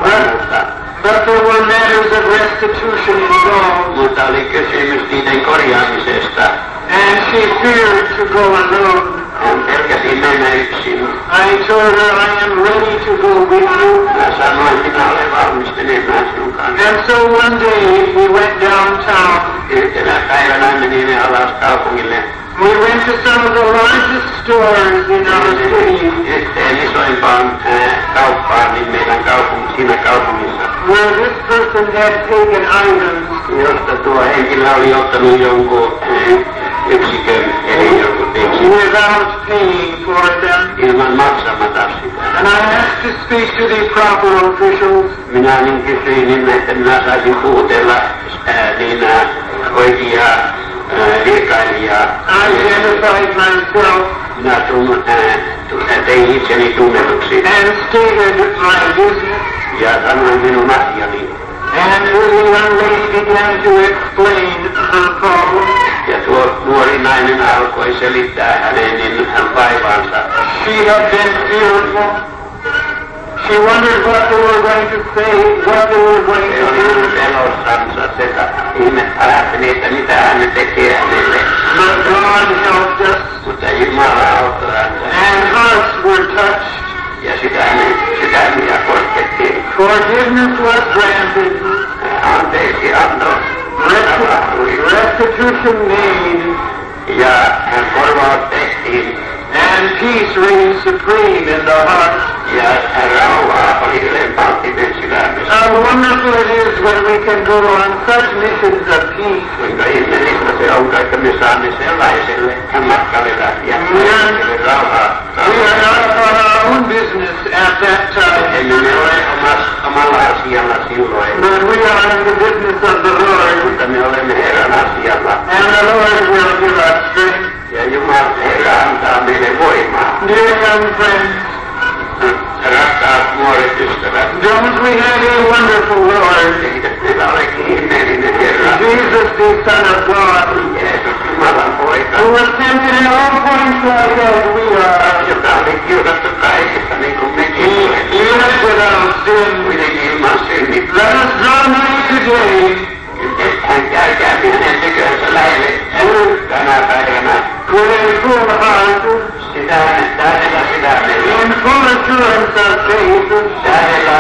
But there were matters of restitution involved. Mutta oli kysymys niiden korjaamisesta. And she feared to go alone. Hän pelkäsi mennä yksin. I told her I am ready to go with you. Mä sanoin, minä olen valmis menemään sinun kanssa. And so one day we went downtown. Yhtenä päivänä menimme alas kaupungille. We went to some of the largest stores in our city. Yhteen isoimpaan kauppaan niin meidän siinä kaupungissa. Where this person had taken items. Josta tuo henkilö oli ottanut jonkun yksikön, eli jonkun tekstin. Without paying for them. Ilman maksamatta sitä. And I asked to speak to the proper officials. Minä niin kysyin, että minä saisin puhutella oikeaa virkailijaa. I identified myself. Minä tein itseni tunnetuksi. And stated my business. Ja sanoin minun asiani. And the young lady began to explain her problem. Ja tuo nuori nainen alkoi selittää hänen vaivaansa. She had been fearful. She wondered what they were going to say, what they were going to do. Pelossansa ajatteli, että mitä hän tekee hänelle. But God helped us. Mutta Jumala auttoi häntä. And hearts were touched. Ja sydämiä koskettiin. Forgiveness was granted. Anteeksi anto tapahtui. Restitution made. Ja korvaus tehtiin. And peace reigned supreme in the heart. Ja rauha oli ylempauttinen sydämessä. How wonderful it is when we can go on such missions of peace. Kuinka ihmeellistä se on, että me saamme sellaiselle matkalle lähteä rauhaa. We are not on our own business at that time. Emme me ole omalla asialla silloin. But we are in the business of the Lord. Mutta me olemme Herran asialla. And the Lord will give us strength. Ja Jumala Herra antaa meille voimaa. Dear young friends, rakkaat nuoret ystävät. don't we have a wonderful Lord? Eikö meillä olekin ihmeellinen Herra? Jesus, the Son of God. Jeesus, Jumalan poika. Who was tempted in all points like as we are. Joka oli kiusattu kaikesta niin kuin mekin olemme. Yet without sin. Kuitenkin ilman synniä. Let us draw nigh today. Hän käykää hänen tykönsä lähelle tänä päivänä. With a full heart. Tähdellä sydämellä. In full assurance of faith. Tähdellä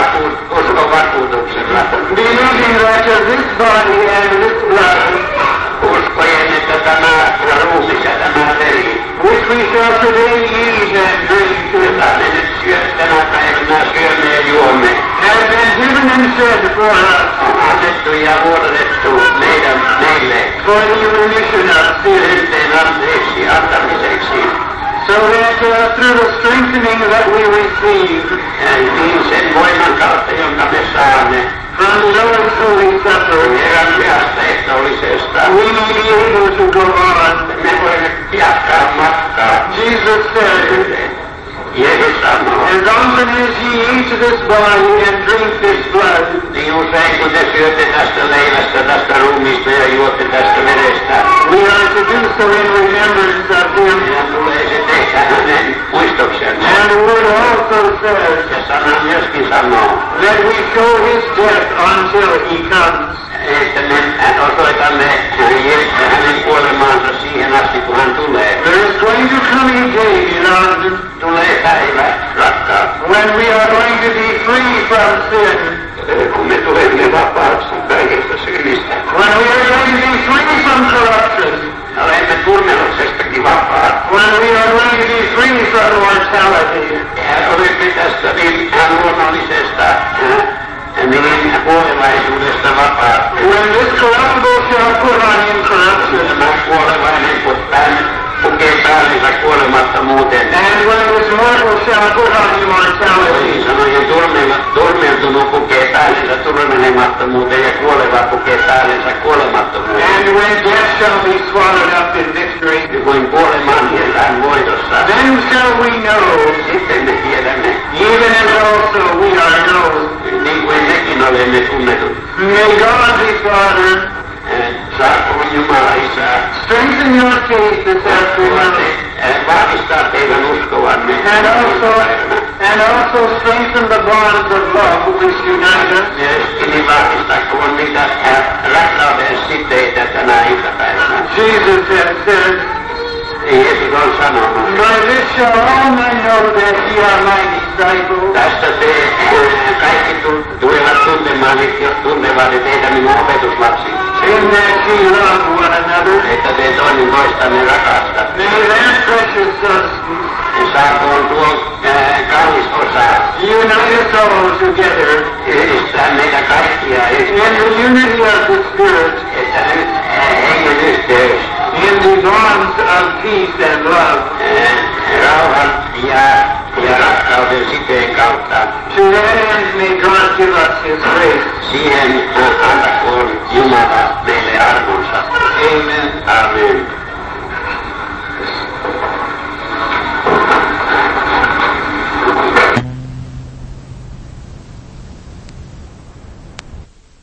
uskon vakuutuksella. Believing that this body and this blood. Uskojen, että tämä ruumis ja tämä veri. Which we shall today eat and drink. Jota me nyt tänä päivänä syömme ja juomme. Has been given and shed for us. Annettu ja vuodatettu meille. For the remission of sin. Synteen anteeksi antamiseksi. So that through the strengthening that we receive. Niin sen voiman kautta, jonka me saamme. From the Lord's Holy Supper. Herran pyhästä ehtoollisesta. We may be able to go on. Me voimme jatkaa matkaa. Jesus said. Jeesus sanoo. As often as ye eat this body and drink this blood. Niin usein kun te syötte tästä leivästä, tästä ruumiista ja juotte tästä verestä. We are to do so in remembrance of Him. Meidän tulee se tehdä hänen muistoksensa. And the Word also says. Ja sana myöskin sanoo. That we show His death until He comes. Että me osoitamme hänen kuolemaansa siihen asti, kun hän tulee. There is going to come a day, beloved. Tulee päivä, rakkaat. When we are going to be free from sin. Kun me tulemme vapaaksi kaikesta synnistä. When we are going to be free from corruption. Olemme turmeluksestakin vapaat. When we are going to be free from mortality. Ja olemme tästä niin luonnollisesta kuolevaisuudesta vapaat. When this corruptible shall put on incorruption. Tämä kuolevainen pukee päällensä kuolemattomuuteen. And when this mortal shall put on immortality. Niin sanojen turmeltunut pukee päällensä turmelemattomuuteen ja kuoleva pukee päällensä kuolemattomuuteen. And when death shall be swallowed up in victory. Ja kun kuolemaan hiellään voitossa. Then shall we know. Sitten me tiedämme. Even as also we are known. Niin kuin mekin olemme tunnetut. May God the Father. Saakoon Jumala Isä. Strengthen your faith this afternoon. Vahvistaa teidän uskovanne. And also strengthen the bonds of love which unite us. Myöskin vahvistakoon niitä rakkauden siteitä tänä iltapäivänä. Jesus has said. Jeesus on sanonut. By this shall all men know know that ye are my disciples. Tästä te kaikki tulevat tuntevat, että teitä minun opetuslapsi. In that ye love one another. Että te toinen toistanne rakasta. May that precious substance saakoon tuo kallis osa unite us all together yhdistää meitä kaikkia in the unity of the Spirit, että nyt hengen yhteys in the bonds of peace and love, rauhan ja rakkauden siteen kautta. To that end may God give us His grace. Siihen antakoon Jumala meille armonsa. Amen. Amen.